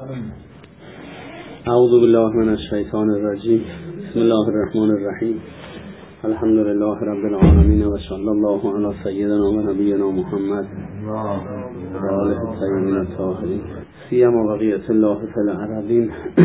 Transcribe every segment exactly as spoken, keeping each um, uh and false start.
اعوذ بالله من الشیطان الرجیم. بسم الله الرحمن الرحیم. الحمد لله رب العالمین و صلی الله علی سیدنا و نبینا محمد و آله الطیبین الطاهرین سیما بقیة الله فی الارضین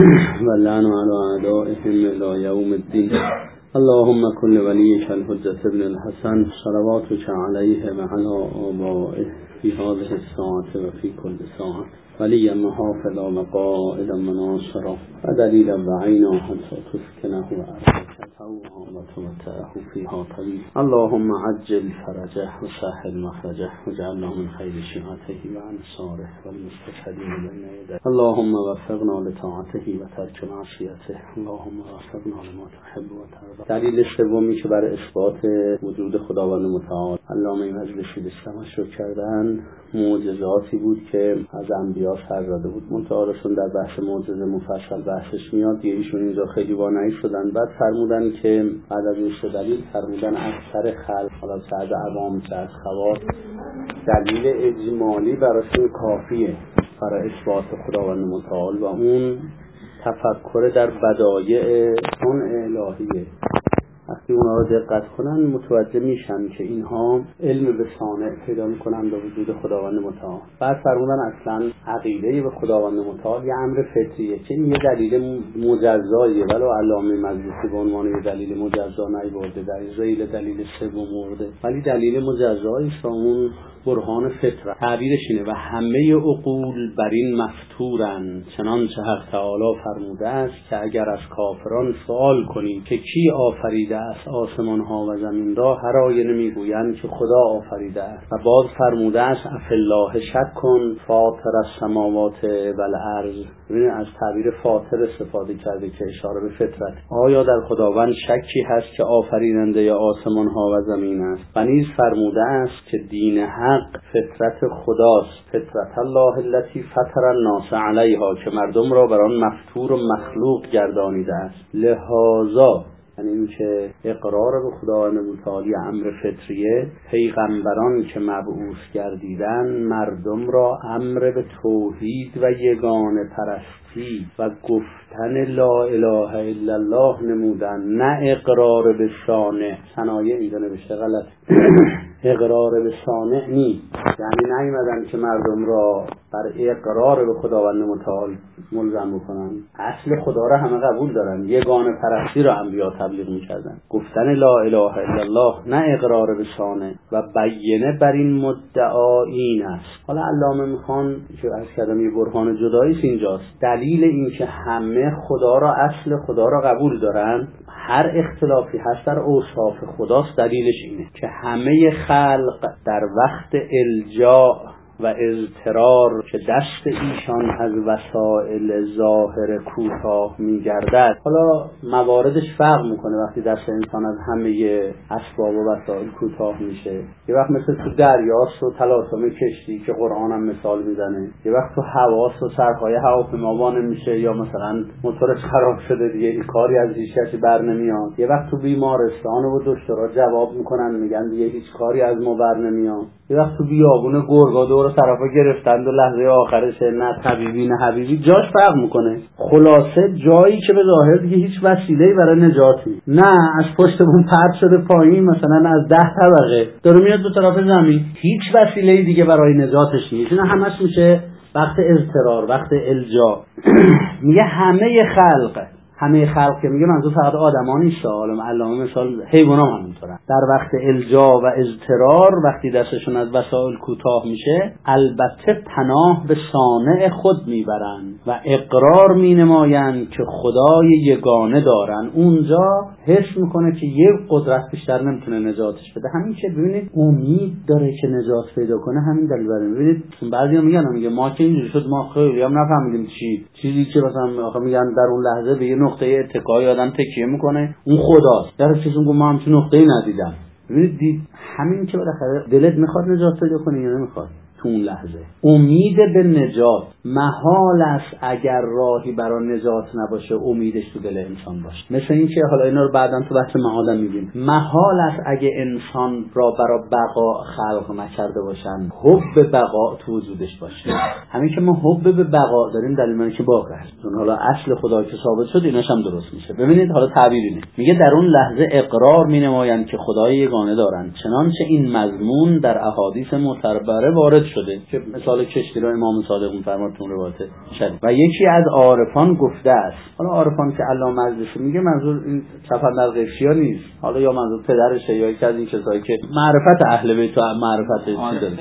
و لعن علی اعدائهم الی یوم الدین. اللهم كل وليك الحجة ابن الحسن صلواتك عليه وعلى آبائه في هذه الساعة وفي كل ساعة وليا محافظا وقائدا مناصرا ودليلا بعينا حتى تسكنه أرضك وتمتعه فيها طويلا. اللهم عجل فرجه وسهل مخرجه واجعلنا من خير شيعته وأنصاره والمستشهدين بين يديه. اللهم وفقنا لطاعته وترك معصيته. اللهم وفقنا لما تحب وترضى. دلیل سومی که برای اثبات وجود خداوند متعال علامه مجلسی بسمش رو کردن معجزاتی بود که از انبیا سر زده بود. منتهارشون در بحث معجزه مفصل بحثش میاد. دیگه ایشون اینجا خیلی وانایی شدن. بعد فرمودن که بعد از این سه دلیل فرمودن اکثر خلق، حالا چه از عوام چه از خواص، دلیل اجمالی براشون کافیه برای اثبات خداوند متعال و اون تفکر در بدایع صنع الهیه. وقتی اونا رو دقت کنن متوجه میشن که اینها علم به صانع پیدا میکنن به وجود خداوند متعال. بعد فرمودن اصلا عقیده به خداوند متعال یه امر فطریه که این یه دلیل مجزاییه، ولی علامه مجلسی به عنوان یه دلیل مجزا نیورده، در ذیل دلیل سوم آورده، ولی دلیل مجزایی است، اون برهان فطرت. تعبیرش اینه و همه عقول بر این مفتورن، چنانچه حق تعالی فرموده است که اگر از کافران سوال کنی که کی آفریده است آسمان ها و زمین را، هر آینه میگویند که خدا آفریده است. و باز فرموده است افالله شک کن فاطر السماوات و الارض. ببینید از تعبیر فاطر استفاده کرده که اشاره به فطرت. آیا در خداوند شکی هست که آفریننده یا آسمان ها و زمین است؟ و نیز فرموده است که دین حق فطرت خداست، فطرت الله التي فطر الناس علیها، که مردم را بر آن مفطور و مخلوق گردانیده است. لہذا یعنی این که اقرار به خداوند متعال امر فطریه، پیغمبران که مبعوث گردیدن مردم را امر به توحید و یگانه پرستی و گفتن لا اله الا الله نمودن، نه اقرار به صانع. صنایع اینجا نوشته غلط اقرار به صانع نی، یعنی نیومدن که مردم را بر اقرار به خداوند متعال ملزم بکنن. اصل خدا را همه قبول دارن، یگانه پرستی را انبیا تبلیغ میکردن. گفتن لا اله الا الله نه اقرار به صانع. و بیینه بر این مدعا این است. حالا علامه میخوان که از کلمه برهان جداییش اینجاست. دلیل این که همه خدا را، اصل خدا را قبول دارن، هر اختلافی هست در اوصاف خداست، دلیلش اینه که همه خلق در وقت الجا و اضطرار که دست ایشان از وسائل ظاهر کوتاه میگردد. حالا مواردش فرق میکنه. وقتی دست انسان از همه اسباب و وسائل کوتاه میشه، یه وقت مثل تو دریاست و تلاطم کشتی که قرآن هم مثال میزنه، یه وقت تو هواست و سرهای هواپیمابان میشه، یا مثلا موتورش خراب شده دیگه این کاری از هیچ کسی بر نمیاد. یه وقت تو بیمارستان و دکترها جواب میکنن میگن دیگه هیچ کاری از ما بر نمیاد. یه وقت تو بیابون گرگا دور طرفا گرفتند و لحظه آخرش نه طبیبی نه حبیبی، جاش فرق میکنه. خلاصه جایی که به ظاهر دیگه هیچ وسیله‌ای برای نجاتی نه، از پشت بوم پرت شده پایین، مثلا از ده طبقه داره میاد دو طرف زمین، هیچ وسیله‌ای دیگه برای نجاتش نیست. اینا همش میشه وقت اضطرار، وقت الجا. میگه همه خلق، همه خلق که میگه منظور فقط آدما نیست، عالم علامه مثال حیونا هم همینطورن. در وقت الجا و اضطرار وقتی دستشون از وسایل کوتاه میشه، البته پناه به صانع خود میبرن و اقرار مینمایند که خدای یگانه دارن. اونجا حس میکنه که یه قدرت بیشتر نمیتونه نجاتش بده. همین که ببینید امید داره که نجات پیدا کنه، همین دلیل برای ببینید بعضیا میگن میگه ما که اینجوری شد ما خیلی هم نفهمیدیم چی چیزی که مثلا آخه میگن در اون لحظه به نقطه اتکای آدم تکیه میکنه اون خداست. در چیزون گفت ما همچین نقطه‌ای ندیدم. ببینید همین که بالاخره دلت میخواد نجات پیدا کنی یا نمیخواد، تو تو اون لحظه. امید به نجات محال است اگر راهی برای نجات نباشه امیدش تو دل انسان باشه. مثل این که حالا اینا رو بعداً تو بحث معادن می‌بینیم، محال است اگه انسان را برای بقا خلق نکرده باشن حب بقا تو وجودش باشه. همین که ما حب به بقا داریم دلیل اینه که باقی است. چون حالا اصل خدا که ثابت شد ایناش هم درست میشه. ببینید حالا تعبیر اینه، میگه در اون لحظه اقرار مینمایند که خدای یگانه دارند، چنانچه این مضمون در احادیث معتبره وارد شده که مثال کشتی رو امام صادق می‌فرمایند روایت شریف. و یکی از عارفان گفته است، حالا عارفان که علامه مجلسی میگه منظور این سفندر قشیا نیست، حالا یا منظور پدرشه یا یکی از این کسایی که معرفت اهل بیت و معرفت چیز داره.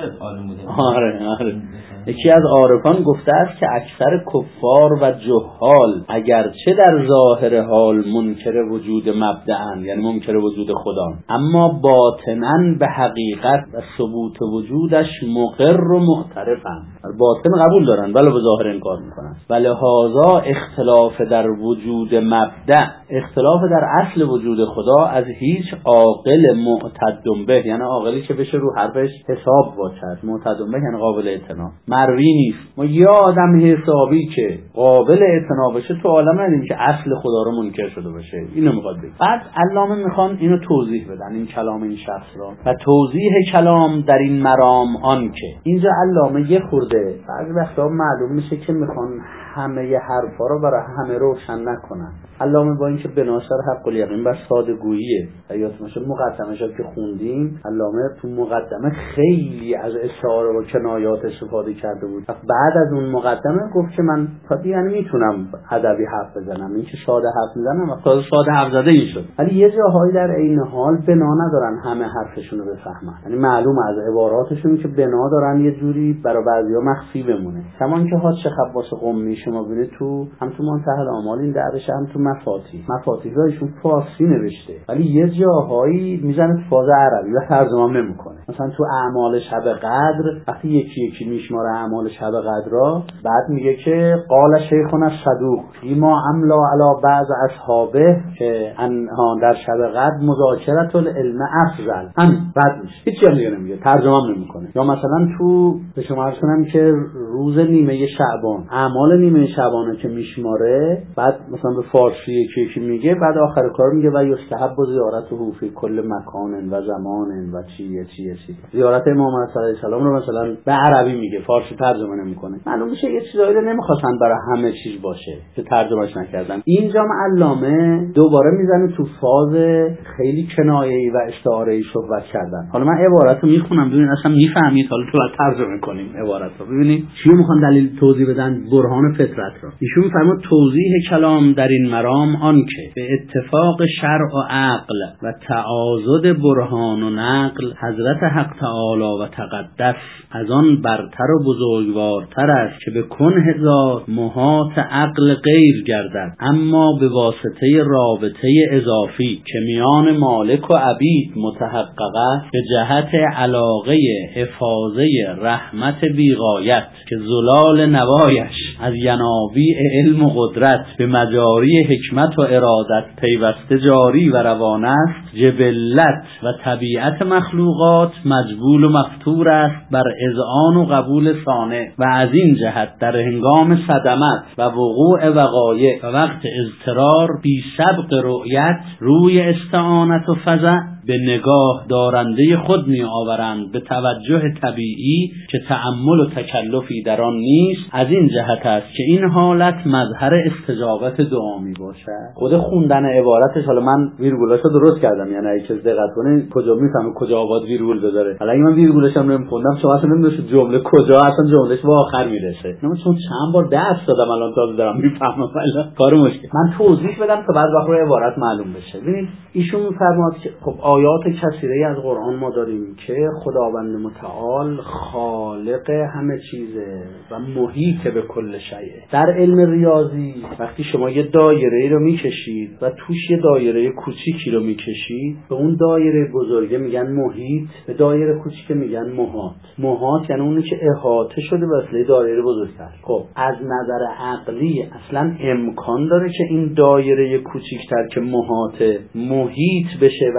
آره آره. یکی از عارفان گفته است که اکثر کفار و جهال اگرچه در ظاهر حال منکر وجود مبدأن، یعنی منکر وجود خدا، اما باطناً به حقیقت و ثبوت وجودش مقر و معترفن. باطن قبول دارن ولی به ظاهر انکار میکنن. ولهذا اختلاف در وجود مبدأ، اختلاف در اصل وجود خدا از هیچ عاقل معتد به، یعنی عاقلی که بشه رو حرفش حساب واکرد، معتد به یعنی قابل اعتنا، مروی نیست. ما یه آدم حسابی که قابل اعتنا باشه تو عالم ندیم که اصل خدا رو منکر شده باشه. اینو میخواد بگه. بعد علامه میخوان اینو توضیح بدن، این کلام این شخص را، و توضیح کلام در این مرام آن که اینجا علامه یه خورده بعضی وقتا معلوم میشه که میخوان همه ی حرفا رو برای همه روشن نکنن. علامه با اینکه بناشر حق الیقین بس ساده‌گوییه، یادت باشه مقدمه‌اش که خوندیم علامه تو مقدمه خیلی از استعاره و کنایات استفاده کرده بود. بعد از اون مقدمه گفت که من تا یعنی میتونم ادبی حرف بزنم، این که ساده حرف میزنم و خود ساده حرف زده این شد، ولی یه جاهایی در عین حال بنا ندارن همه حرفشون رو بفهمن، یعنی معلوم از عباراتشون که بنا دارن یه جوری برای بعضیا مخفی بمونه. کمان که حاج خواص قمی شما ببینید تو هم تو منتهی الاعمال این درش هم تو مفاتیح مفاتیح ایشون فارسی نوشته ولی یه جاهایی میزنه فاز عربی و ترجمه نمیکنه. مثلا تو اعمال شب قدر وقتی یکی یکی میشماره اعمال شب قدر را، بعد میگه که قال شیخنا صدوق فیما املا علی بعض اصحابه که انها در شب قدر مذاکرت العلم افضل، همین بعد میشه هیچی هم دیگه نمیگه، ترجمه نمیکنه. یا مثلا تو به شما عرض کنم که روز نیمه شعبان اعمال نیمه شعبانه که میشماره، بعد مثلا به فارسی یکی یکی میگه، بعد آخر کار میگه و یستحب زیارته فی کل مکان و زمان و چیه چیه چی زیارت امام علیه السلام رو مثلا به عربی میگه، فارسی ترجمه نمیکنه. معلوم میشه یه چیزایی رو نمیخواستن برای همه چیز باشه که ترجمهش نکردن. اینجا علامه دوباره میزنه تو فاز خیلی کنایه‌ای و استعاره‌ای صحبت کردن. حالا من عبارت رو میخونم ببینید اصلا میفهمید، حالا تو ترجمه کنیم عبارت رو ببینید چی میخوان دلیل توضیح بدن، برهان فطرت رو. ایشون میفرماد توضیح کلام در این مرام آن که به اتفاق شرع و عقل و تعاضد برهان و نقل حضرت حق تعالی و تقدس از آن برتر و بزرگوارتر است که به کنه ذات محاط عقل غیر گردد، اما به واسطه رابطه اضافی که میان مالک و عبید متحقق است به جهت علاقه حفاظه رحمت بیغایت که زلال نوایش از ینابیع علم و قدرت به مجاری حکمت و ارادت پیوسته جاری و روان است، جبلت و طبیعت مخلوقات مجبول و مفتور است بر اذعان و قبول صانع، و از این جهت در هنگام صدمت و وقوع وقایع و وقت اضطرار بی سبق رؤیت روی استعانت و فزع به نگاه دارنده خود می آورند به توجه طبیعی که تأمل و تکلفی در آن نیست. از این جهت است که این حالت مظهر استجابت دعا می باشد. خود خوندن عبارتش، حالا من ویرگولاشو درست کردم، یعنی اگه کسی دقت کنه کجا میفهمه کجا آباد ویرگول بذاره. حالا اگه من ویرگولش هم نمیخوندم شما اصلا نمیدونید جمله کجا اصلا جملهش به آخر میرسه. من چون چند بار درس دادم الان تازه دارم میفهمم، ولی کار مشکل. من توضیح بدم تا بعد وقت عبارت معلوم بشه. ببینید ایشون میفرماد که خب آیات کثیری از قرآن ما داریم که خداوند متعال خالق همه چیزه و محیط به کل شیء. در علم ریاضی وقتی شما یه دایره رو میکشید و توش یه دایره کوچیکی رو میکشید، به اون دایره بزرگه میگن محیط، به دایره کوچیک میگن محاط. محاط یعنی اونی که احاطه شده به وسیله دایره بزرگتر. خب از نظر عقلی اصلا امکان داره که این دایره کوچیکتر که محاط محیط بشه و بتونه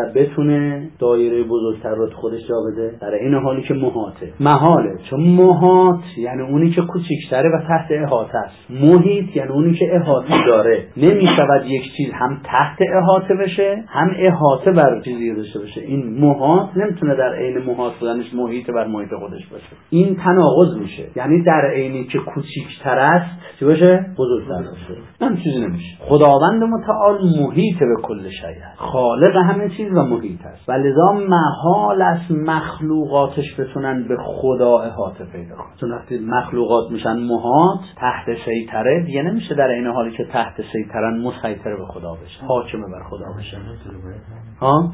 نمیتونه دایره بزرگتر رو خودش جا بده، در این حالی که محاطه محاله. چون محاط یعنی اونی که کوچیک‌تره و تحت احاطه است. محیط یعنی اونی که احاطه داره. نمیشود یک چیز هم تحت احاطه بشه هم احاطه بر چیزی داشته باشه. این محاط نمیتونه در عین محاط بودنش محیط بر محیط خودش باشه. این تناقض میشه. یعنی در عینی که کوچیک‌تر است چی باشه؟ بزرگتر باشه. هم چیزی نمیشه. خداوند متعال محیط به کل شیء است. خالق همه چیز و محیط است. ولذا محال است مخلوقاتش بتونن به خدا احاطه پیدا کنن. چون وقتی مخلوقات میشن محاط تحت سیطره، دیگه نمیشه در این حالی که تحت سیطرن مسیطر به خدا بشن، حاکم بر خدا بشن. ها؟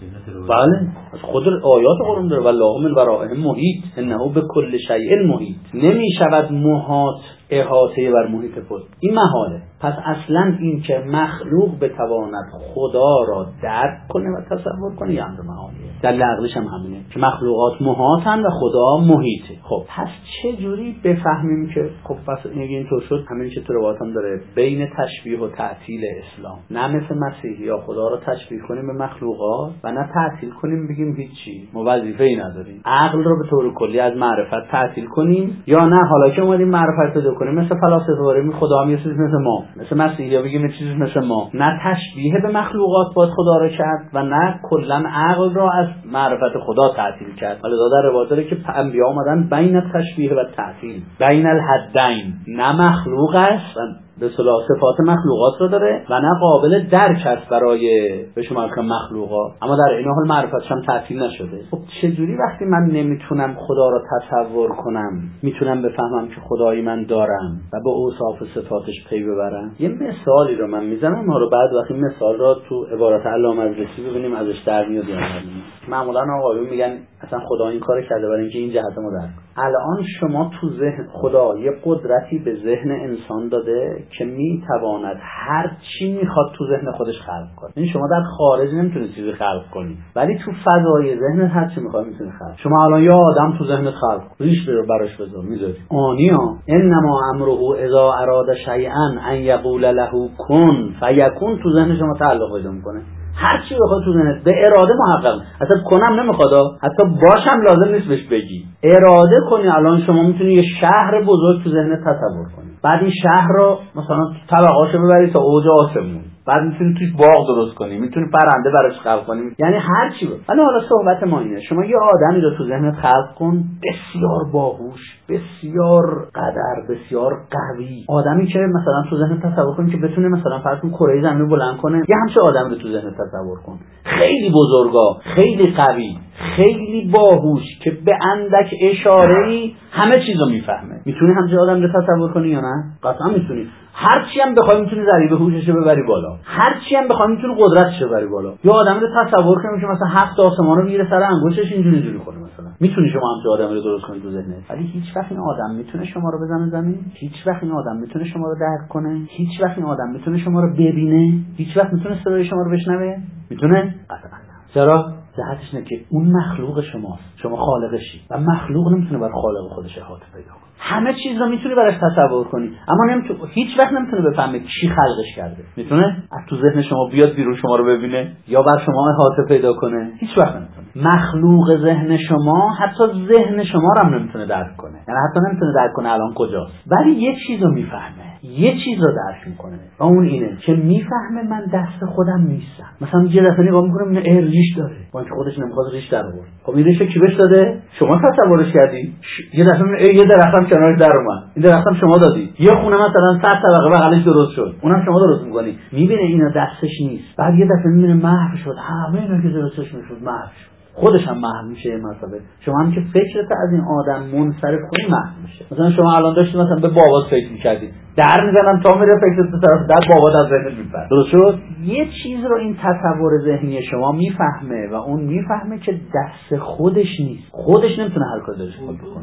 بله، از خود آیات قرآن داره والله من ورائهم محیط انه به کل شیء محیط. نمیشود محاط احاطه بر محیط خود، این محاله. پس اصلا این که مخلوق بتواند خدا را درک کنه و تصور کنه یه امر محالیه. در عقلش هم همینه که مخلوقات محاطن و خدا محیطه. خب پس چه جوری بفهمیم که خب پس اینطور شد؟ همین که تو روایات هم داره بین تشبیه و تعطیل اسلام، نه مثل مسیحی یا خدا را تشبیه کنیم به مخلوقات و نه تعطیل کنیم بگیم هیچی ما وظیفه‌ای نداریم. عقل رو به طور کلی از معرفت تعطیل کنیم یا نه حالا که اومدیم معرفت پیدا کنیم مثل فلاسفه باریم خدا هم یه چیز مثل ما، مثل مسیحی ها بگیم یه چیز مثل ما. نه تشبیه به مخلوقات باید خدا را کرد و نه کلا عقل را از معرفت خدا تعطیل کرد. ولی در روایت داره که انبیا اومدن بین تشبیه و تعطیل، بین الحدین، نه مخلوق است به اصطلاح صفات مخلوقات رو داره و نه قابل درک است برای به شما که مخلوقات، اما در این حال معرفتش هم تعطیل نشده. خب چجوری وقتی من نمیتونم خدا رو تصور کنم میتونم بفهمم که خدایی من دارم و به اوصاف صفاتش پی ببرم؟ یه مثالی رو من میزنم، ما رو بعد وقتی مثال رو تو عبارت علامه مجلسی ببینیم ازش در میاد. معمولا آقایون میگن اصلا خدا این کارو کرده برای اینکه این جهت ما درک. الان شما تو ذهن خدا یه قدرتی به ذهن انسان داده که میتواند هر چی میخواد تو ذهن خودش خلق کنه. این شما در خارج نمیتونید چیزی خلق کنی، ولی تو فضای ذهنت هر چی میخواد میتونی خلق. شما الان یه آدم تو ذهنت خلق ریش رو براش بذار میذاری آنیا انما امره اذا اراد شیئا ان یقول له کن فیکون تو ذهن شما تعلق پیدا میکنه. هر چی بخواد تو ذهنت به اراده محقق، اصلا کنم نمیخواد، حتی باشم لازم نیست بهش بگی، اراده کنی. الان شما میتونی یه شهر بزرگ تو ذهنت تصور کنی، بعد این شهر رو مثلا طبقاشو ببری تا اوج آسمون، بعد میتونی توش باغ درست کنی، میتونی پرنده براش خلق کنی، یعنی هر چی بود. ولی حالا صحبت ما اینه شما یه آدمی رو تو ذهنت خلق کن بسیار باهوش، بسیار قدر، بسیار قوی، آدمی که مثلا تو ذهنت تصور کنی که بتونه مثلا فرض کن کره زمین بلند کنه. یه همچین آدمی رو تو ذهنت تصور کن، خیلی بزرگا، خیلی قوی، خیلی باهوش که به اندک اشاره‌ای همه چیزو میفهمه. میتونی همچین آدمی رو تصور کنی یا نه؟ قطعا میتونی. هر چی هم بخوای میتونی ضریب هوشش رو ببری بالا، هر چی هم بخوای میتونی قدرتش رو ببری بالا. یا آدمی رو تصور کنی که مثلا هفت آسمان رو میگیره سر انگشتش اینجوری اینجوری کنه مثلا. میتونی شما همچین آدمی رو درست کنی تو ذهنت، ولی هیچ وقت این آدم میتونه شما رو بزنه زمین؟ هیچ وقت این آدم میتونه شما رو درک کنه؟ هیچ وقت این آدم میتونه شما رو ببینه؟ هیچ وقت میتونه صدای شما رو بشنوه؟ میتونه؟ قطعا. چرا؟ جهتش اینه که اون مخلوق شماست، شما خالقشی و مخلوق نمیتونه بر خالق خودش احاطه پیدا کنه. همه چیز رو میتونی براش تصور کنی، اما نمیتونه، هیچ وقت نمیتونه بفهمه کی خلقش کرده. میتونه از تو ذهن شما بیاد بیرون شما رو ببینه یا بر شما احاطه پیدا کنه؟ هیچ وقت نمیتونه. مخلوق ذهن شما حتی ذهن شما رو هم نمیتونه درک کنه، یعنی حتی نمیتونه درک کنه الان کجاست، ولی یه چیز رو میفهمه، یه چیز رو درک میکنه و اون اینه که میفهمه من دست خودم نیستم. مثلا یه دفعه نگاه میکنه میبینه اه ریش داره، با اینکه خودش نمیخواد ریش در آورد. خب این ریش کی بهش داده؟ شما تصورش کردی. یه دفعه میبینه یه درختم کنارش در اومد، این درختم شما دادی. یه خونه مثلا صد طبقه بغلش درست شد، اونم شما درست میکنی. میبینه اینا دستش نیست، بعد یه دفعه میبینه محو شد، همه اینا که درستش میشد محو شد، خودش هم محو میشه. این مسئله شما هم که فکرت از این آدم منصرف کنی محو میشه. مثلا شما الان داشتی مثلا به بابات فکر میکردی، در میزنن تا میره فکرت به طرف در بابات از ذهنت میپره، درست شد؟ یه چیز رو این تصور ذهنی شما میفهمه و اون میفهمه که دست خودش نیست، خودش نمیتونه هر کاری دلش خود بکنه.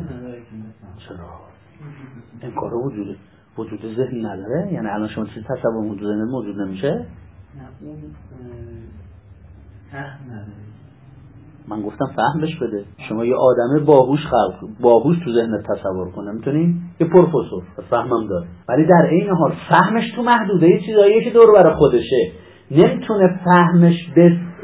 چرا؟ این کار وجود وجود ذهن نداره؟ یعنی الان شما چیز تصور وجود ذهن موجود نمیشه؟ نه اون فهم نداره. من گفتم فهم بش بده. شما یه آدم باهوش خلق باهوش تو ذهنت تصور کنه میتونی؟ یه پروفسور فهمم داره، ولی در عین حال فهمش تو محدوده یه چیزاییه که دور بر خودشه، نمیتونه فهمش به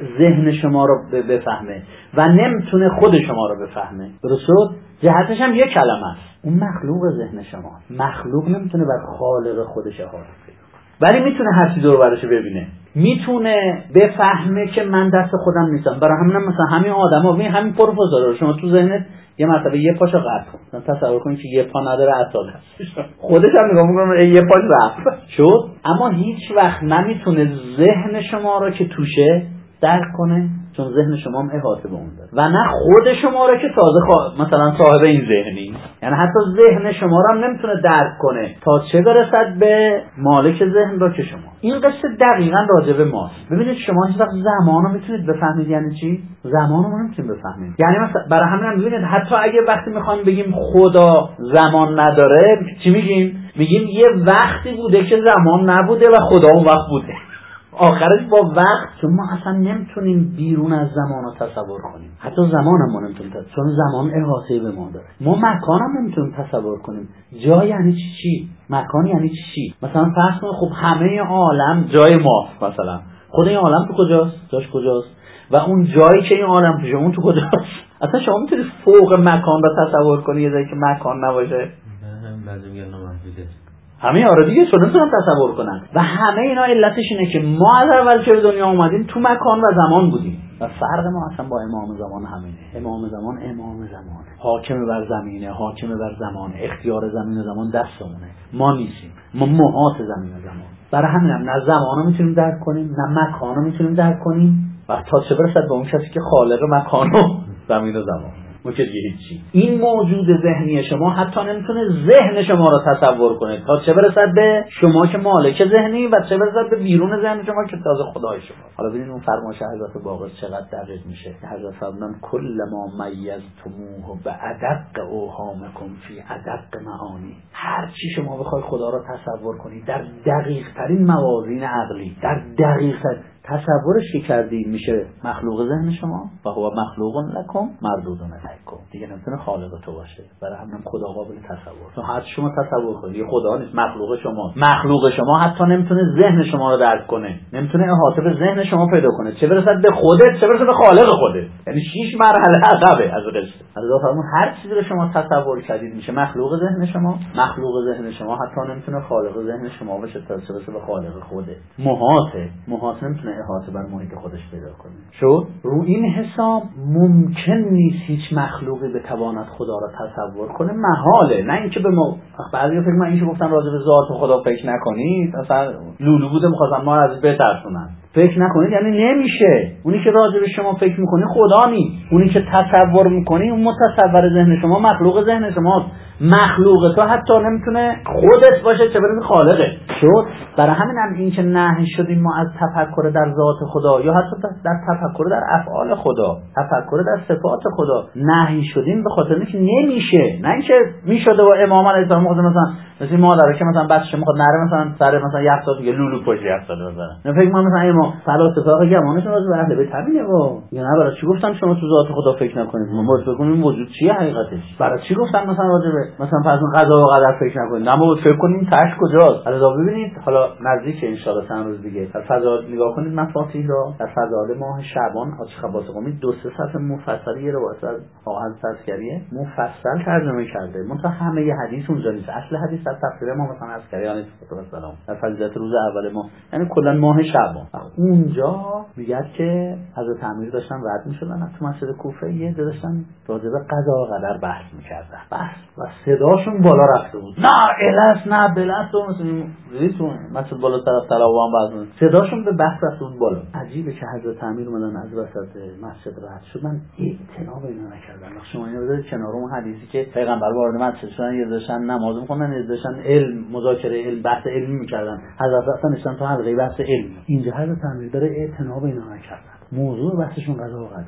ذهن شما رو بفهمه و نمیتونه خود شما رو بفهمه. درسته؟ جهتش هم یک کلمه است، اون مخلوق ذهن شما. مخلوق نمیتونه بر خالق خودش احاطه کنه، ولی میتونه هر چیزی رو برش ببینه، میتونه بفهمه که من دست خودم نیستم. برای همینم مثلا همین آدما، ببین همین پروفسور، شما تو ذهنت یه مرتبه یه پاشو قطع کن، مثلا تصور کن که یه پا نداره، اصلا خودش هم نگاه میکنه یه پاش رفت شد، اما هیچ وقت نمیتونه ذهن شما رو که توشه درک کنه، چون ذهن شما هم احاطه به اون داره، و نه خود شما رو که تازه خوا... مثلا صاحب این ذهنی، یعنی حتی ذهن شما رو هم نمیتونه درک کنه تا چه برسد به مالک ذهن را که شما. این قصه دقیقاً راجع به ماست. ببینید شما هیچ وقت زمان رو میتونید بفهمید یعنی چی؟ زمان رو نمیتونید بفهمید. یعنی مثلا برای همین هم ببینید حتی اگه وقتی میخوایم بگیم خدا زمان نداره، چی میگیم؟ میگیم یه وقتی بوده که زمان نبوده و خدا اون وقت بوده. آخرش با وقت، چون ما اصلا نمیتونیم بیرون از زمان رو تصور کنیم، حتی زمان هم ما نمیتونیم تصور، چون زمان احاطه به ما داره. ما مکان هم نمیتونیم تصور کنیم. جای یعنی چی چی؟ مکان یعنی چی چی؟ مثلا فرض کنید خب همه عالم جای ماست، مثلا خود این عالم تو کجاست؟ جاش کجاست؟ و اون جایی که این عالم توشه اون تو کجاست؟ اصلا شما میتونید فوق مکان رو تصور کنید یه جایی که مکان نباشه؟ بعضی میگن نامحدوده. همه آره دیگه، چون نمیتونن تصور کنن. و همه اینا علتش اینه که ما از اول که به دنیا اومدیم تو مکان و زمان بودیم و فرق ما اصلا با امام زمان همینه. امام زمان امام زمانه، حاکم بر زمینه، حاکم بر زمان، اختیار زمین و زمان دستمونه، ما نیستیم، ما محاط زمین و زمان. برای همینم نه زمان رو میتونیم درک کنیم نه مکان رو میتونیم درک کنیم، و تا چه برسد به اون کسی که خالق مکان و زمین و زمان. ممکن دیگه هیچی. این موجود ذهنی شما حتی نمیتونه ذهن شما رو تصور کنه، تا چه برسد به شما که مالک ذهنی و چه برسد به بیرون ذهن شما که تازه خدای شما. حالا ببینید اون فرمایش حضرت باقر چقدر دقیق میشه. حضرت فرمودن کل ما میزتموه بادق اوهامکم فی ادق معانی. هر چی شما بخواید خدا رو تصور کنید در دقیق ترین موازین عقلی، در دقیق ترین تصورش که کردید میشه مخلوق ذهن شما و هو مخلوق لکم مردود علیکم. دیگه نمیتونه خالق تو باشه. برای همین خدا قابل تصور. تو هر شما تصور کنید یه خدا نیست، مخلوق شما. مخلوق شما حتی نمیتونه ذهن شما رو درک کنه، نمیتونه احاطه به ذهن شما پیدا کنه، چه برسد به خودت، چه برسد به خالق خودت. یعنی شش مرحله عقبه از قصه. حضرت فرمود هر چیزی رو شما تصور کردید میشه مخلوق ذهن شما. مخلوق ذهن شما حتی نمیتونه خالق ذهن شما باشه تا چه برسه به خالق خودت. محاطه محاط نمیتونه احاطه بر محیط خودش پیدا کنه. شد رو این حساب ممکن نیست هیچ مخلوقی بتواند خدا را تصور کنه، محاله. نه اینکه به ما بعضی فکر من اینکه گفتن راجع به ذات خدا فکر نکنید، اصلا لولو بوده می‌خواستن ما از بترسونن. فکر نکنید یعنی نمیشه. اونی که راجع به شما فکر می‌کنی خدا نیست، اونی که تصور می‌کنی اون متصور ذهن شما، مخلوق ذهن شماست. مخلوق تو حتی نمیتونه خودت باشه چه برسه خالقه. شد برای همین هم این که نهی شدیم ما از تفکر در ذات خدا یا حتی در تفکر در افعال خدا، تفکر در صفات خدا نهی شدیم به خاطر اینکه نمیشه. نه اینکه میشده و امام علیه السلام خود مثلا مثلا مادره که مثلا بچه‌ش میخواد نره مثلا سر مثلا یخ دیگه لولو پشت یخ داده بزنه. نه فکر من مثلا امام فلاسفه گمانشون راجع به اهل بیت همینه و یا نه برای چی گفتن شما تو ذات خدا فکر نکنید؟ ما باید فکر کنیم وجود چیه حقیقتش. برای چی گفتن مثلا راجع به مثلا فرض قضا و قدر فکر نکنید؟ نه ما باید فکر کنیم تاش کجاست. حالا ببینید حالا نزدیک ان شاء الله چند روز دیگه در فضا نگاه کنید مفاتیح را در فضا ماه شعبان آتش خباس قومی دو سه صفحه مفصلی روایت از آقا عسکریه مفصل ترجمه کرده. منتها همه ی حدیث اونجا نیست. اصل حدیث در تفسیر ما مثلا عسکریان علیه السلام در فضیلت روز اول ما، یعنی کلا ماه شعبان. اونجا میگه که حضرت امیر داشتن رد میشدن تو مسجد کوفه، یه داشتن راجع به قضا و قدر بحث میکردن. بحث و صداشون بالا رفته بود. نه الهس نه بلس و مثلا ریتون مسجد بالا طرف تلاوان بعضن صداشون به بحث رفته بود بالا. عجیبه که حضرت امیر اومدن از وسط مسجد رد شدن، اعتنا به اینا نکردن. شما اینو بذارید کنار اون حدیثی که پیغمبر وارد مسجد شدن، یه داشتن نماز می‌خوندن، یه داشتن علم مذاکره علم بحث علمی می‌کردن. حضرت اصلا نشستن تو حلقه بحث علمی. اینجا حضرت امیر داره اعتنا به اینا نکردن. موضوع بحثشون قضا و قدر.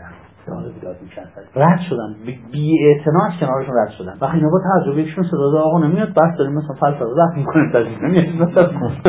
داد بیداد میکردن، رد شدن، بی اعتنا از کنارشون رد شدن. وقتی اینا با تجربهشون صدا داد آقا نمیاد بحث داریم مثلا فلسفه بحث میکنیم تجربه نمیاد مثلا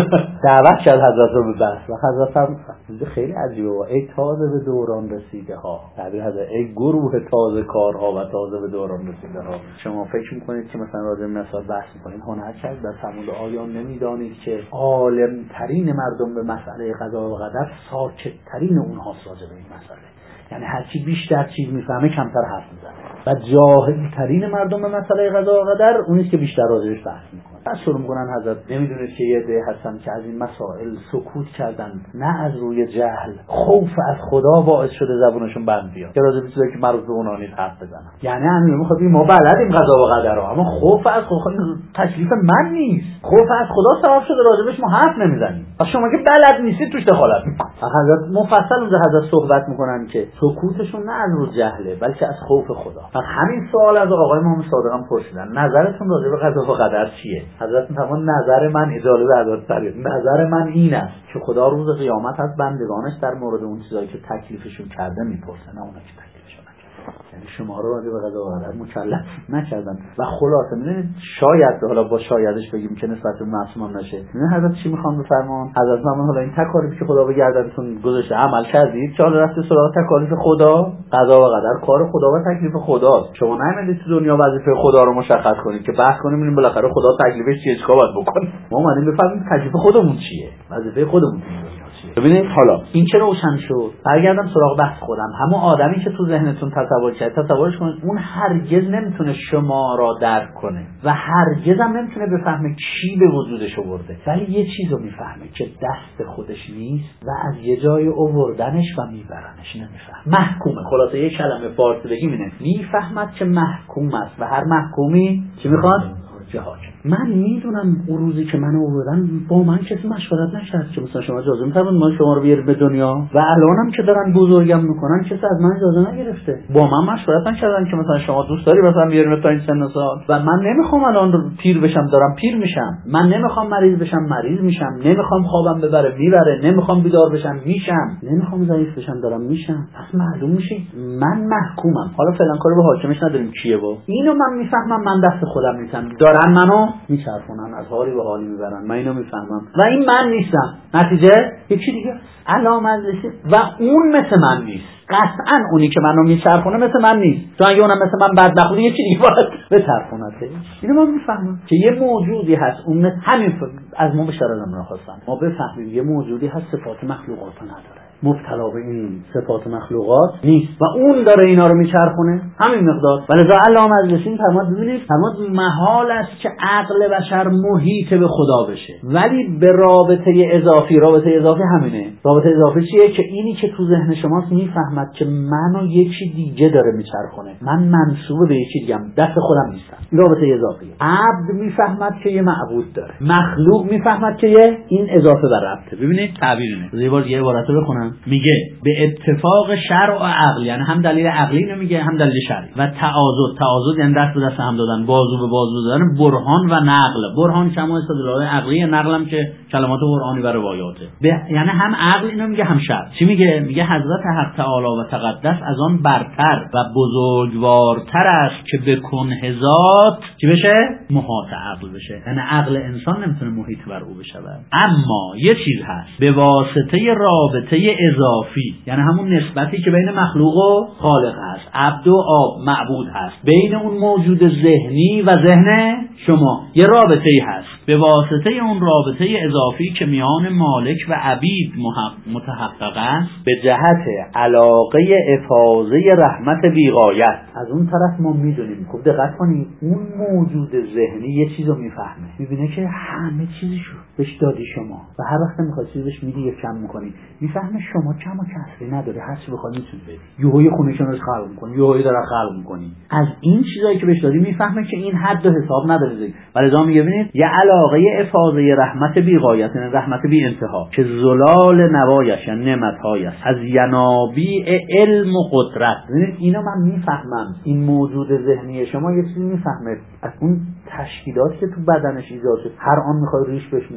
دعوت کرد حضرت رو به بحث و حضرت فرمود خیلی عجیبه و ای تازه به دوران رسیده ها، تعبیر حضرت ای گروه تازه کارها و تازه به دوران رسیده ها، شما فکر میکنید که مثلا راجع به مسائل بحث میکنید، هنر کرد در سمود آیا نمیدانید که عالم ترین مردم به مسئله قضا و قدر ساکت ترین اونها راجع به این مسئله، یعنی هر کی بیشتر چیز میفهمه کمتر حرف میزنه و جاهل ترین مردم به مسئله قضا و قدر اونیست که بیشتر راجعش بحث میکنه. پس شروع میکنن حضرت نمیدونید که یه عده هستن که از این مسائل سکوت کردن، نه از روی جهل، خوف از خدا باعث شده زبونشون بند بیاد که راجع به چیزایی که مربوط به اونها نیست حرف بزنن. یعنی همین میخواد ما بلدیم قضا و قدر ها، اما خوف از خدا تکلیف من نیست، خوف از خدا سبب شده راجبش ما حرف نمیزنیم و شما که بلد نیستید توش دخالت میکنید. حضرت مفصل اونجا حضرت صحبت میکنن که سکوتشون نه از رو جهله بلکه از خوف خدا. و همین سوال از آقای محمد صادق هم پرسیدن نظرتون راجع به قضا و قدر چیه؟ حضرت میفرمایند نظر من اجازه به حضرت تعریف نظر من این است که خدا روز قیامت از بندگانش در مورد اون چیزایی که تکلیفشون کرده میپرسه، نه اونا که تکلیفشون نکرده، یعنی شما رو راجع به قضا و قدر مکلف نکردن. و خلاصه میدونید شاید حالا با شایدش بگیم که نسبت به معصوم هم نشه، نه حضرت چی میخوان بفرمان؟ حضرت فرمان حالا این تکالیفی که خدا به گردنتون گذاشته عمل کردید که حالا رفته سراغ تکالیف خدا، قضا و قدر کار خدا و تکلیف خداست. شما نمیدید تو دنیا وظیفه خدا رو مشخص کنید که بحث کنیم ببینیم بالاخره خدا تکلیفش چیه، چیکار باید بکنیم. ما اومدیم بفهمیم تکلیف خودمون چیه، وظیفه خودمون چیه. ببینید حالا این چه روشن شد. برگردم سراغ بحث خودم. همون آدمی که تو ذهنتون تصور کرد تصورش کنید اون هرگز نمیتونه شما را درک کنه و هرگز هم نمیتونه بفهمه کی به وجودش آورده، ولی یه چیزو میفهمه که دست خودش نیست و از یه جای آوردنش و میبرنش نمیفهمه. محکومه. خلاصه یه کلمه فارسی بگیم اینه، میفهمد که محکوم است و هر محکومی چی میخواد؟ جهاد. من میدونم اون روزی که منو آوردن با من کسی مشورت نکرد که مثلا شما اجازه می‌فرمایید ما شما رو بیارید به دنیا و الانم که دارن بزرگم میکنن کسی از من اجازه نگرفته، با من مشورت نکردن که مثلا شما دوست داری مثلا بیاریم تا این سن سال و من نمیخوام الان پیر بشم دارم پیر میشم، من نمیخوام مریض بشم مریض میشم، نمیخوام خوابم ببره میبره، نمیخوام بیدار بشم میشم، نمیخوام ضعیف بشم دارم میشم. پس معلوم میشه من محکومم. حالا فعلا کاری به حاکمش نداریم کیه با اینو من میفهمم، من دست خودم نیستم، دارن منو میچرخونن از حالی به حالی میبرن، من اینو میفهمم و این من نیستم. نتیجه یکی دیگه علا مجلسی و اون مثل من نیست. قطعا اونی که منو میچرخونه مثل من نیست، چون اگه اونم مثل من بدبخت بود یکی دیگه باید بچرخونته. اینو من میفهمم که یه موجودی هست اون مثل همین از ما بیشتر از من خواستن ما بفهمیم یه موجودی هست صفات مخلوقات نداره، مبتلا به این صفات مخلوقات نیست و اون داره اینا رو میچرخونه همین مقدار. ولذا علامه مجلسی فرمود ببینید فرمود محال است که عقل بشر محیط به خدا بشه، ولی به رابطه اضافی، رابطه اضافی همینه. رابطه اضافی چیه؟ که اینی که تو ذهن شماست میفهمد که منو یکی دیگه داره میچرخونه، من منسوب به یکی دیگه ام، دست خودم نیستم. این رابطه اضافیه. عبد میفهمد که یه معبود داره، مخلوق میفهمد که یه این اضافه بر ربطه. ببینید تعبیر اینه. یه بار یه عبارت رو بخونم. میگه به اتفاق شرع و عقل، یعنی هم دلیل عقلی اینو میگه هم دلیل شرعی، و تعاضد، تعاضد یعنی دست به دست هم دادن، بازو به بازو دادن، برهان و نقل. برهان شما استدلال عقلی، نقلم که کلمات قرآنی و روایاته. یعنی هم عقل اینو میگه هم شرع. چی میگه؟ میگه حضرت حق تعالی و تقدس از آن برتر و بزرگوارتر است که به کنه ذات چی بشه؟ محاط عقل بشه. یعنی عقل انسان نمیتونه محیط بر او بشه. اما یه چیز هست به واسطه رابطه اضافی، یعنی همون نسبتی که بین مخلوق و خالق هست، عبد و آب معبود هست، بین اون موجود ذهنی و ذهن شما یه رابطه‌ای هست. به واسطه اون رابطه اضافی که میان مالک و عبید متحقق است، به جهت علاقه افاضه رحمت بیغایت. از اون طرف ما میدونیم، خوب دقت کنید، اون موجود ذهنی یه چیزو میفهمه، میبینه که همه چیزشو بهش دادی شما و هر وقت میخواد چیزش میدی یا کم میکنی، میفهمه شما کم و کسری نداره، هر چی بخواد میتونی بدی. یهوی خونه‌شون رو خلق میکنی، یهوی داره خلق میکنی. از این چیزایی که بهش دادی میفهمه که این حد و حساب نداره. ولی میگه ببینید یه علاقه افاضه رحمت بیغایت، یعنی رحمت بی انتها، که زلال نوایش یعنی نعمت‌هایش از ینابیع علم و قدرت. ببینید اینو من میفهمم، این موجود ذهنی شما یه چیزی میفهمه از اون تشکیلاتی که تو بدنش ایجاد شد، هر آن میخوای ریش بهش میدی،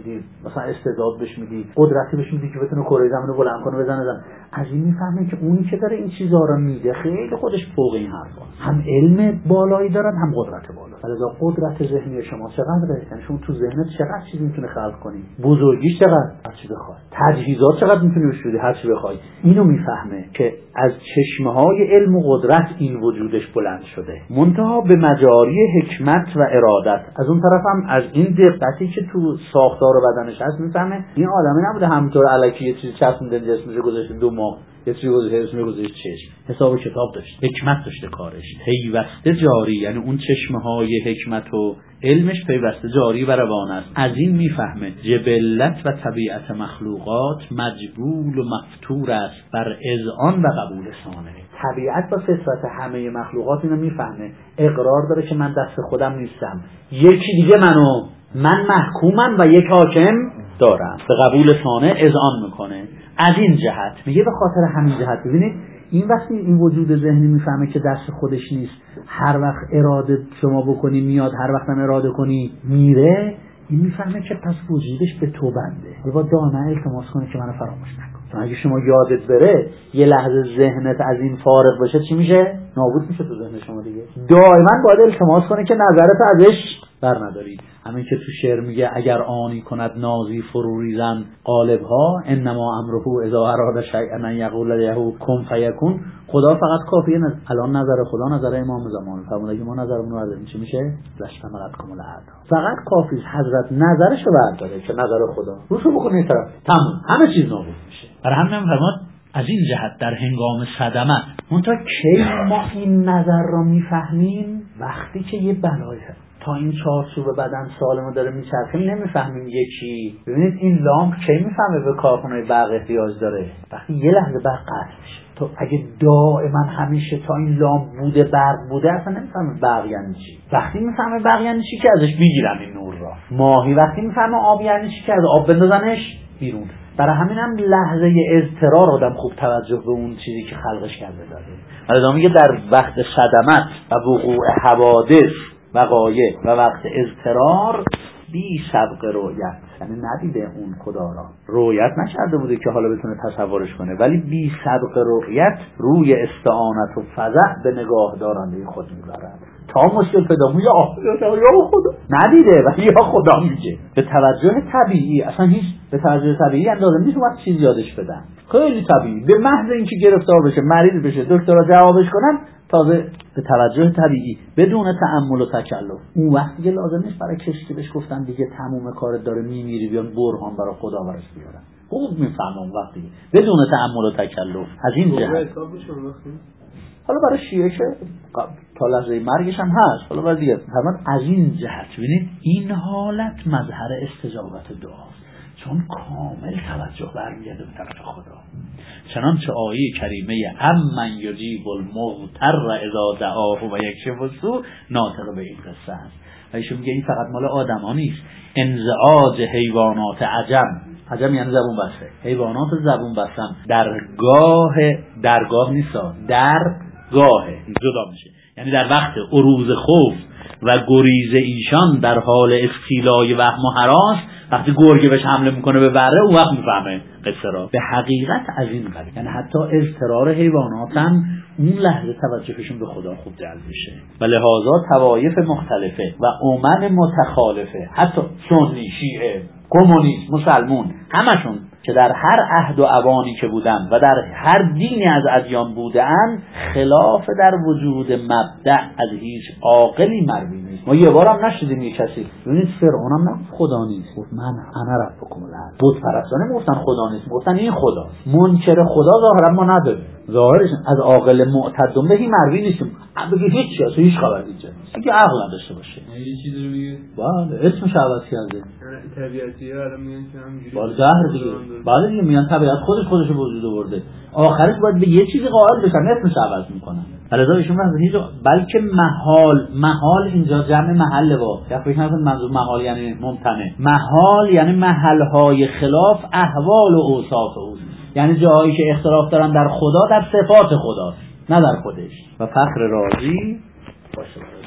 میدی، مثلا استعداد بهش میدی، قدرتی بهش میدی که بتونه کره زمین رو بلند کنه بزنه زمین، از این میفهمه که اونی که داره این چیزا رو میده خیلی خودش فوق این حرفا، هم علم بالایی دارن هم قدرت بالا. لذا قدرت ذهنی شما چقدره؟ یعنی شما تو ذهنت چقدر چیز میتونه خلق کنی، بزرگیش چقدر، هر چی بخوای، تجهیزات چقدر میتونی بهش بدی، هر چی بخوای. اینو میفهمه که از چشمه‌های علم و قدرت این وجودش بلند شده، منتها به مجاری حکمت و ارادت. از اون طرف هم از این دقتی که تو ساختار بدنش هست میفهمه این آدمی نبوده همینطور الکی یه چیزی چسبونده جسمش گذاشته دو ماه، یه چیزی گذاشته اسمش گذاشته چشم، حساب کتاب داشت، حکمت داشته کارش، پیوسته جاری، یعنی اون چشمه‌های حکمت و علمش پیوسته جاری و روان است. از این میفهمه جبلت و طبیعت مخلوقات مجبول و مفتور است بر اذعان و قبول ثانه. طبیعت و فطرت همه مخلوقات اینو میفهمه، اقرار داره که من دست خودم نیستم، یکی دیگه منو من محکومم و یک حاکم دارم، به قبول ثانه اذعان میکنه. از این جهت میگه به خاطر همین جهت ببینید این وقتی این وجود ذهنی میفهمه که دست خودش نیست، هر وقت اراده شما بکنی میاد، هر وقت هم اراده کنی میره، این میفهمه که پس وجودش به تو بنده. حالا با دائما التماس کنی که منو فراموش نکن. چون اگه شما یادت بره یه لحظه ذهنت از این فارغ بشه چی میشه؟ نابود میشه تو ذهن شما دیگه. دائما باید التماس کنی که نظرت ازش بر نداری. همین که تو شعر میگه اگر آنی کند نازی فروریزن قالبها انما امره اذا اراد شیئا ان یقول له کن فیکون. خدا فقط کافیه نظر. الان نظر خدا نظر امام زمان فرموده که ما نظرمون رو برداریم چی میشه؟ لشتم قد کمال اعدا. فقط کافیه حضرت نظرش رو برداره که نظر خدا روشو بکنه طرف تمام همه چیز نابود میشه. برای همین هم فرمود از این جهت در هنگام صدمت منتها کی ما این نظر رو میفهمیم؟ وقتی که یه بلایی هست تا این چارچوب بدن سالمو داره میچرخه نمیفهمیم. یکی ببینید این لامپ کی میفهمه به کارخونه برق احتیاج داره؟ وقتی یه لحظه برق قطع میشه. تو اگه دائما همیشه تا این لامپ بوده برق بوده اصلا نمیفهمه برق یعنی چی. وقتی میفهمه برق یعنی چی که ازش میگیرن این نور را. ماهی وقتی میفهمه آب یعنی چی که از آب بندازنش بیرون. برای همینم لحظه اضطرار آدم خوب توجه به اون چیزی که خلقش کرده داره. حالا میگه در وقت صدمت و وقوع حوادث وقایع و وقت اضطرار بی سبق رؤیت، یعنی ندیده اون خدا را، رؤیت نکرده بوده که حالا بتونه تصورش کنه، ولی بی سبق رؤیت روی استعانت و فزع به نگاه دارنده خود میبرد تا مشکل پیدا میشه. یا خدا ندیده ولی یا خدا میگه. به توجه طبیعی اصلا هیچ به توجه طبیعی اندازه نیست وقت چیز یادش بدن، خیلی طبیعی به محض اینکه گرفتار بشه مریض بشه دکترها جوابش کنن تازه به توجه طبیعی بدون تأمل و تکلف. اون وقتی که لازم نیست برای کشتی بهش گفتن دیگه تموم کارت داره میمیری بیان برهان برای خدا برش بیارن. خوب میفهمم وقتی بدون تأمل و تکلف. از این جهت حالا برای شیعه که تا لحظه مرگش هم هست، حالا برای دیگه فرمان از این جهت ببینید این حالت مظهر استجابت دعاست، چون کامل توجه برمیگرده به طرف خدا. چنانچه آیه کریمه امن یجیب المضطر اذا دعاه و یکشف السوء ناطق به این قصه است. و ایشون میگه این فقط مال آدما نیست، انزعاج حیوانات عجم، عجم یعنی زبون بسته، حیوانات زبون بستن درگاه درگاه نیستا درگاه جدا میشه، یعنی در وقت عروض خوف و گریز ایشان در حال استیلای وهم و هراس، وقتی گرگه بهش حمله میکنه به بره اون وقت میفهمه قصه را. به حقیقت از این قبیل، یعنی حتی اضطرار حیوانات هم اون لحظه توجهشون به خدا خوب جلب میشه. و لحاظا طوایف مختلفه و امم متخالفه، حتی سنی، شیعه، کمونیست، مسلمون، همشون که در هر عهد و اوانی که بودن و در هر دینی از ادیان بودن خلاف در وجود مبدأ از هیچ عاقلی مروی نیست. ما یه بارم نشدیم یه کسی ببینید فرعون هم نه خدا نیست، گفت من انا ربکم الاعلی. بت پرستانه گفتن خدا نیست، گفتن این خدا. منکر خدا ظاهرا ما نداریم، ظاهرش از عاقل معتدم بهی مروی نیستیم. بگه هیچ چیز هیچ خبر نیست، اگه عقل نداشته باشه یه چیزی رو میگه بله اسمش عوض کرده طبیعتیه الان میگن که همینجوری بله زهر دیگه بله دیگه میگن طبیعت خودش خودش رو وجود آورده، آخرش باید به یه چیزی قائل بشن اسمش عوض میکنن. علاوه ایشون هیچ بلکه محال محال اینجا جمع محل وا یا فکر نکنید منظور محال یعنی ممتنع، محال یعنی محلهای خلاف احوال و اوصاف اوست، یعنی جاهایی که اختلاف دارن در خدا در صفات خداست نه در خودش. و فخر رازی باشه.